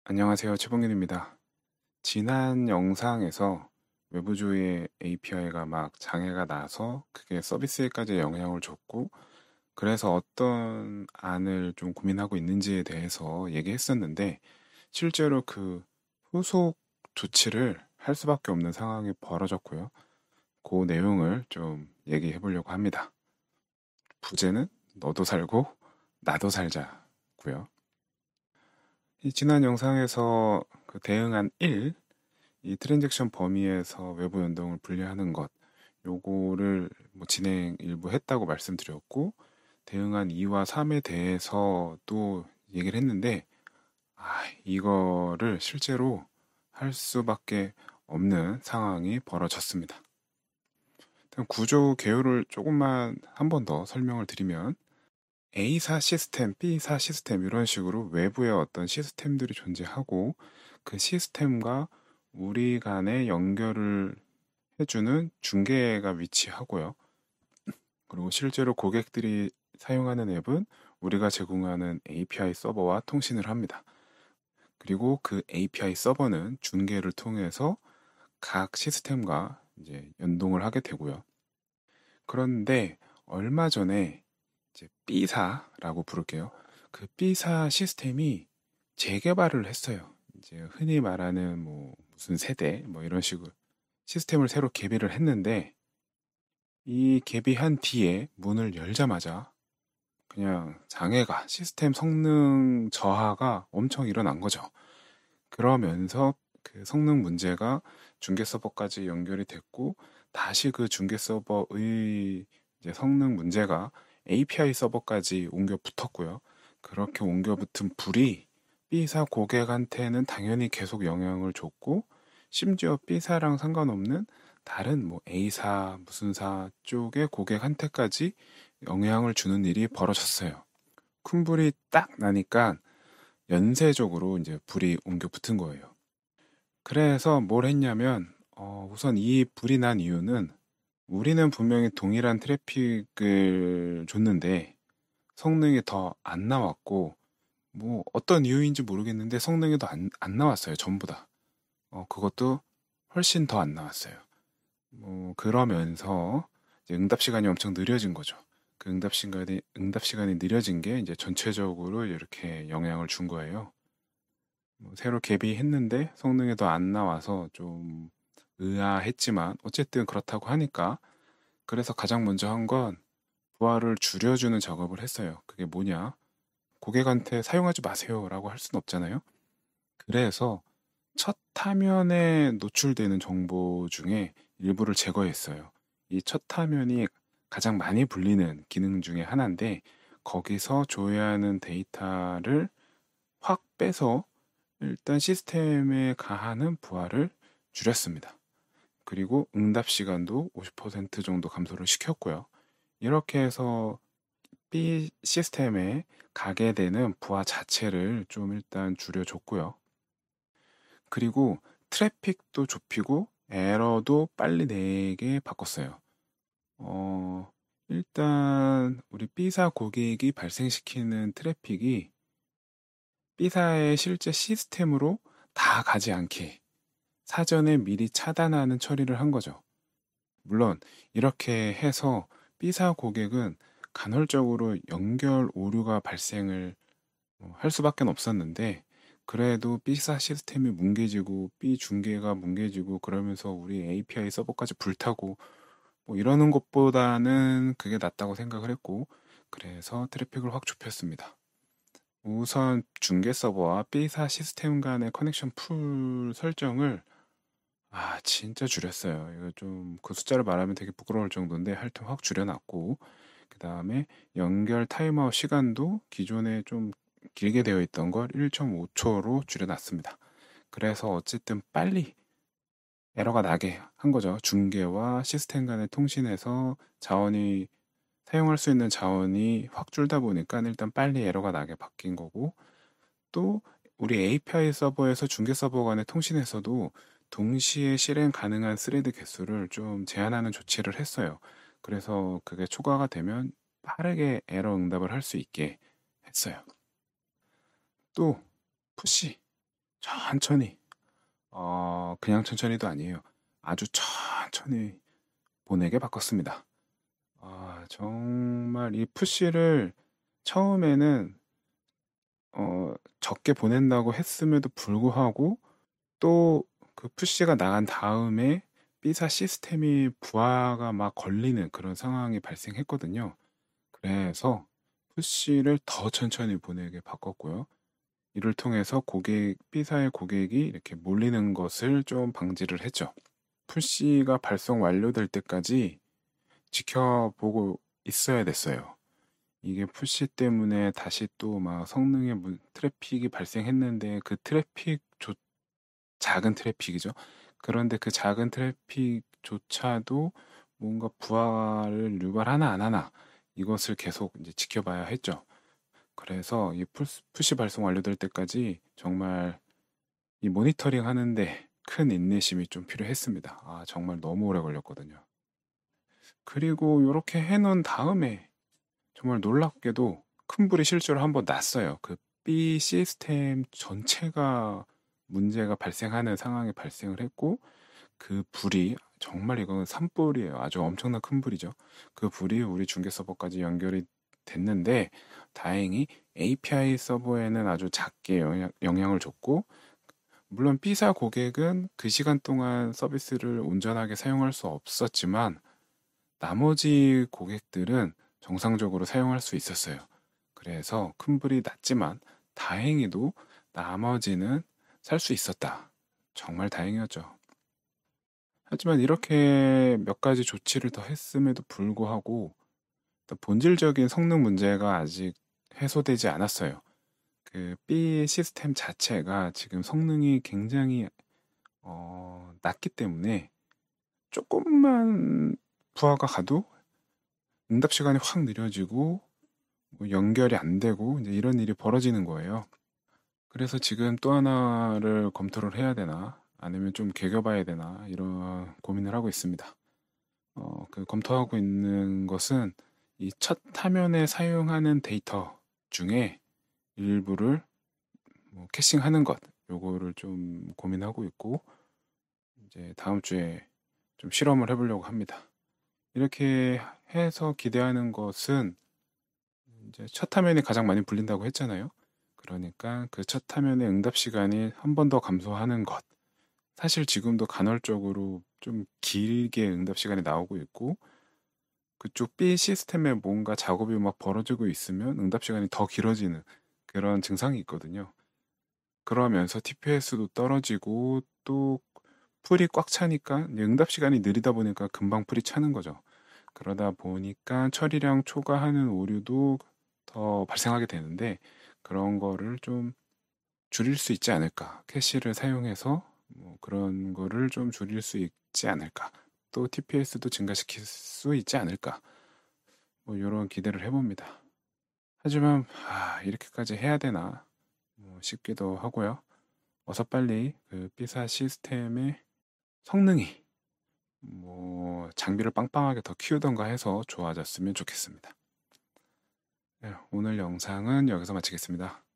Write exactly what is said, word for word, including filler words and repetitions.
안녕하세요. 최봉윤입니다. 지난 영상에서 외부조의 에이피아이가 막 장애가 나서 그게 서비스에까지 영향을 줬고, 그래서 어떤 안을 좀 고민하고 있는지에 대해서 얘기했었는데, 실제로 그 후속 조치를 할 수밖에 없는 상황이 벌어졌고요. 그 내용을 좀 얘기해 보려고 합니다. 부제는 너도 살고 나도 살자고요. 이 지난 영상에서 그 대응안 일, 이 트랜잭션 범위에서 외부 연동을 분리하는 것, 요거를 뭐 진행 일부 했다고 말씀드렸고, 대응안 이와 삼에 대해서도 얘기를 했는데, 아, 이거를 실제로 할 수밖에 없는 상황이 벌어졌습니다. 일단 구조 개요를 조금만 한 번 더 설명을 드리면, 에이사 시스템, B사 시스템 이런 식으로 외부에 어떤 시스템들이 존재하고 그 시스템과 우리 간의 연결을 해주는 중개가 위치하고요. 그리고 실제로 고객들이 사용하는 앱은 우리가 제공하는 에이피아이 서버와 통신을 합니다. 그리고 그 에이피아이 서버는 중개를 통해서 각 시스템과 이제 연동을 하게 되고요. 그런데 얼마 전에 이제 B사라고 부를게요. 그 B사 시스템이 재개발을 했어요. 이제 흔히 말하는 뭐 무슨 세대 뭐 이런 식으로 시스템을 새로 개비를 했는데 이 개비한 뒤에 문을 열자마자 그냥 장애가 시스템 성능 저하가 엄청 일어난 거죠. 그러면서 그 성능 문제가 중개 서버까지 연결이 됐고 다시 그 중개 서버의 이제 성능 문제가 에이피아이 서버까지 옮겨 붙었고요. 그렇게 옮겨 붙은 불이 B사 고객한테는 당연히 계속 영향을 줬고 심지어 B사랑 상관없는 다른 뭐 A사 무슨 사 쪽의 고객한테까지 영향을 주는 일이 벌어졌어요. 큰 불이 딱 나니까 연쇄적으로 이제 불이 옮겨 붙은 거예요. 그래서 뭘 했냐면 어, 우선 이 불이 난 이유는 우리는 분명히 동일한 트래픽을 줬는데 성능이 더 안 나왔고 뭐 어떤 이유인지 모르겠는데 성능이 더 안, 안 나왔어요. 전부 다. 어, 그것도 훨씬 더 안 나왔어요. 뭐 그러면서 이제 응답 시간이 엄청 느려진 거죠. 그 응답 시간이 응답 시간이 느려진 게 이제 전체적으로 이렇게 영향을 준 거예요. 뭐 새로 개비했는데 성능이 더 안 나와서 좀 의아했지만 어쨌든 그렇다고 하니까 그래서 가장 먼저 한 건 부하를 줄여주는 작업을 했어요. 그게 뭐냐? 고객한테 사용하지 마세요라고 할 수는 없잖아요. 그래서 첫 화면에 노출되는 정보 중에 일부를 제거했어요. 이 첫 화면이 가장 많이 불리는 기능 중에 하나인데 거기서 줘야 하는 데이터를 확 빼서 일단 시스템에 가하는 부하를 줄였습니다. 그리고 응답 시간도 오십 퍼센트 정도 감소를 시켰고요. 이렇게 해서 B 시스템에 가게 되는 부하 자체를 좀 일단 줄여줬고요. 그리고 트래픽도 좁히고 에러도 빨리 내게 바꿨어요. 어, 일단 우리 B사 고객이 발생시키는 트래픽이 B사의 실제 시스템으로 다 가지 않게 사전에 미리 차단하는 처리를 한 거죠. 물론 이렇게 해서 B사 고객은 간헐적으로 연결 오류가 발생을 어, 할 수밖에 없었는데 그래도 B사 시스템이 뭉개지고 B 중계가 뭉개지고 그러면서 우리 에이피아이 서버까지 불타고 뭐 이러는 것보다는 그게 낫다고 생각을 했고 그래서 트래픽을 확 좁혔습니다. 우선 중계 서버와 B사 시스템 간의 커넥션 풀 설정을 아, 진짜 줄였어요. 이거 좀 그 숫자를 말하면 되게 부끄러울 정도인데 하여튼 확 줄여놨고 그 다음에 연결 타임아웃 시간도 기존에 좀 길게 되어 있던 걸 일 점 오 초로 줄여놨습니다. 그래서 어쨌든 빨리 에러가 나게 한 거죠. 중계와 시스템 간의 통신에서 자원이 사용할 수 있는 자원이 확 줄다 보니까 일단 빨리 에러가 나게 바뀐 거고 또 우리 에이피아이 서버에서 중계 서버 간의 통신에서도 동시에 실행 가능한 스레드 개수를 좀 제한하는 조치를 했어요. 그래서 그게 초과가 되면 빠르게 에러 응답을 할 수 있게 했어요. 또 푸시. 천천히, 어, 그냥 천천히도 아니에요. 아주 천천히 보내게 바꿨습니다. 아, 정말 이 푸시를 처음에는 어, 적게 보낸다고 했음에도 불구하고 또 그 푸시가 나간 다음에 B사 시스템이 부하가 막 걸리는 그런 상황이 발생했거든요. 그래서 푸시를 더 천천히 보내게 바꿨고요. 이를 통해서 고객, B사의 고객이 이렇게 몰리는 것을 좀 방지를 했죠. 푸시가 발송 완료될 때까지 지켜보고 있어야 됐어요. 이게 푸시 때문에 다시 또 막 성능에 문- 트래픽이 발생했는데 그 트래픽 조, 작은 트래픽이죠. 그런데 그 작은 트래픽조차도 뭔가 부하를 유발하나 안 하나 이것을 계속 이제 지켜봐야 했죠. 그래서 이 푸시, 푸시 발송 완료될 때까지 정말 이 모니터링 하는데 큰 인내심이 좀 필요했습니다. 아, 정말 너무 오래 걸렸거든요. 그리고 이렇게 해놓은 다음에 정말 놀랍게도 큰 불이 실제로 한번 났어요. 그 B 시스템 전체가 문제가 발생하는 상황이 발생을 했고, 그 불이 정말 이건 산불이에요. 아주 엄청난 큰 불이죠. 그 불이 우리 중계 서버까지 연결이 됐는데, 다행히 에이피아이 서버에는 아주 작게 영향, 영향을 줬고, 물론 B사 고객은 그 시간 동안 서비스를 온전하게 사용할 수 없었지만, 나머지 고객들은 정상적으로 사용할 수 있었어요. 그래서 큰 불이 났지만 다행히도 나머지는 살 수 있었다. 정말 다행이었죠. 하지만 이렇게 몇 가지 조치를 더 했음에도 불구하고 본질적인 성능 문제가 아직 해소되지 않았어요. 그 B 시스템 자체가 지금 성능이 굉장히 어, 낮기 때문에 조금만 부하가 가도 응답 시간이 확 느려지고 뭐 연결이 안 되고 이제 이런 일이 벌어지는 거예요. 그래서 지금 또 하나를 검토를 해야 되나 아니면 좀 개겨봐야 되나 이런 고민을 하고 있습니다. 어, 그 검토하고 있는 것은 이 첫 화면에 사용하는 데이터 중에 일부를 뭐 캐싱하는 것 요거를 좀 고민하고 있고 이제 다음 주에 좀 실험을 해보려고 합니다. 이렇게 해서 기대하는 것은 이제 첫 화면이 가장 많이 불린다고 했잖아요. 그러니까 그 첫 화면의 응답 시간이 한 번 더 감소하는 것. 사실 지금도 간헐적으로 좀 길게 응답 시간이 나오고 있고 그쪽 B 시스템에 뭔가 작업이 막 벌어지고 있으면 응답 시간이 더 길어지는 그런 증상이 있거든요. 그러면서 티피에스도 떨어지고 또 풀이 꽉 차니까 이제 응답 시간이 느리다 보니까 금방 풀이 차는 거죠. 그러다 보니까 처리량 초과하는 오류도 더 발생하게 되는데 그런 거를 좀 줄일 수 있지 않을까. 캐시를 사용해서 뭐 그런 거를 좀 줄일 수 있지 않을까. 또 티피에스도 증가시킬 수 있지 않을까. 뭐 이런 기대를 해봅니다. 하지만 아, 이렇게까지 해야 되나 뭐 싶기도 하고요. 어서 빨리 그 B사 시스템의 성능이 뭐 장비를 빵빵하게 더 키우던가 해서 좋아졌으면 좋겠습니다. 네, 오늘 영상은 여기서 마치겠습니다.